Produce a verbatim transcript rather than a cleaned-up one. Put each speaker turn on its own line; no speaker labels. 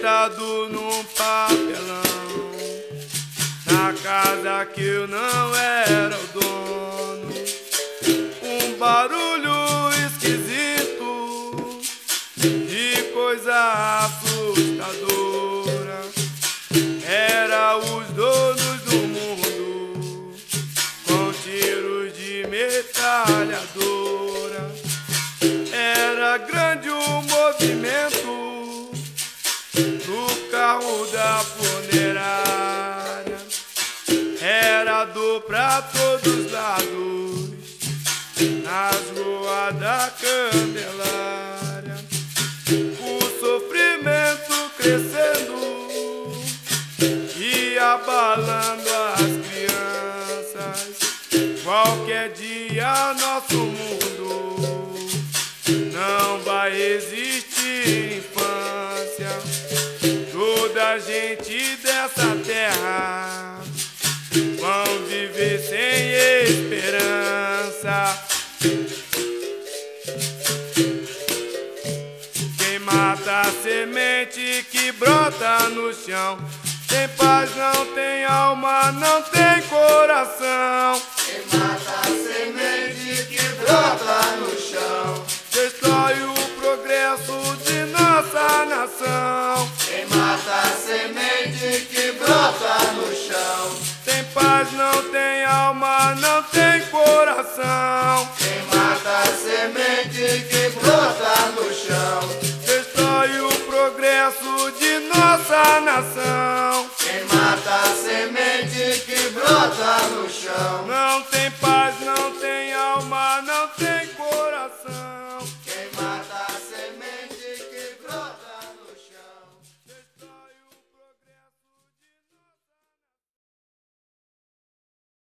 registrado num papelão, na casa que eu não era o dono. Um barulho esquisito de coisa assustadora. Era os donos do mundo com tiros de metralhadora. Era grande o movimento no carro da funerária. Era dor pra todos os lados nas ruas da Candelária. O sofrimento crescendo e abalando as crianças. Qualquer dia nosso mundo não vai existir infância. Toda gente dessa terra vão viver sem esperança. Quem mata a semente que brota no chão, tem paz, não tem alma, não tem coração.
Quem mata a semente que brota no chão,
destrói o progresso de nossa nação.
quem mata a semente que brota no chão,
Tem paz, não tem alma, não tem coração.
quem mata a semente que brota no chão,
Destrói o progresso de nossa nação.
quem mata a semente que brota no chão,
Não